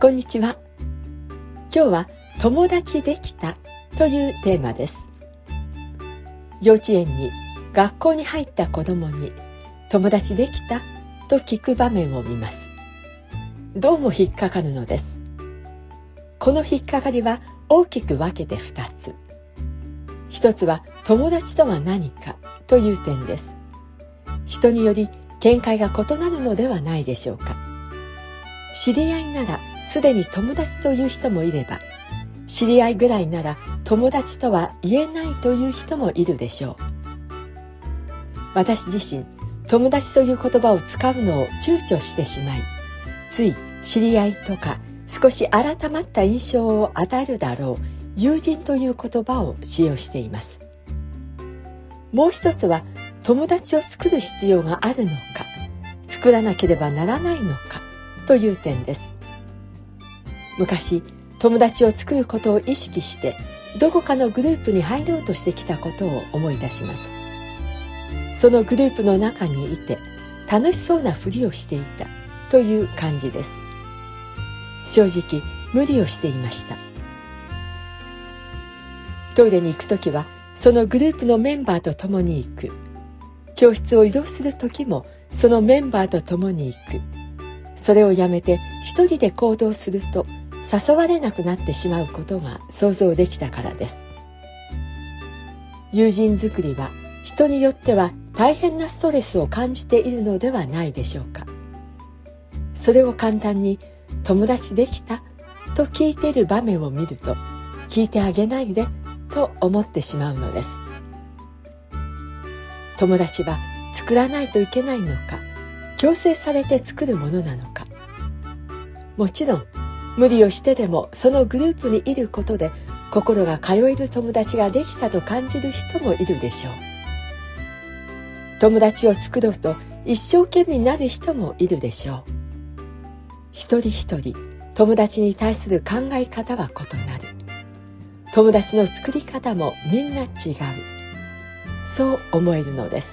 こんにちは。今日は友達できたというテーマです。幼稚園に学校に入った子供に友達できたと聞く場面を見ます。どうも引っかかるのです。この引っかかりは大きく分けて2つ。一つは友達とは何かという点です。人により見解が異なるのではないでしょうか。知り合いならすでに友達という人もいれば、知り合いぐらいなら友達とは言えないという人もいるでしょう。私自身、友達という言葉を使うのを躊躇してしまい、つい知り合いとか少し改まった印象を与えるだろう友人という言葉を使用しています。もう一つは友達を作る必要があるのか、作らなければならないのかという点です。昔、友達を作ることを意識してどこかのグループに入ろうとしてきたことを思い出します。そのグループの中にいて楽しそうなふりをしていたという感じです。正直無理をしていました。トイレに行くときはそのグループのメンバーと共に行く。教室を移動するときもそのメンバーと共に行く。それをやめて一人で行動すると誘われなくなってしまうことが想像できたからです。友人作りは人によっては大変なストレスを感じているのではないでしょうか。それを簡単に友達できたと聞いている場面を見ると、聞いてあげないでと思ってしまうのです。友達は作らないといけないのか、強制されて作るものなのか。もちろん無理をしてでもそのグループにいることで心が通える友達ができたと感じる人もいるでしょう。友達を作ろうと一生懸命になる人もいるでしょう。一人一人友達に対する考え方は異なる。友達の作り方もみんな違う。そう思えるのです。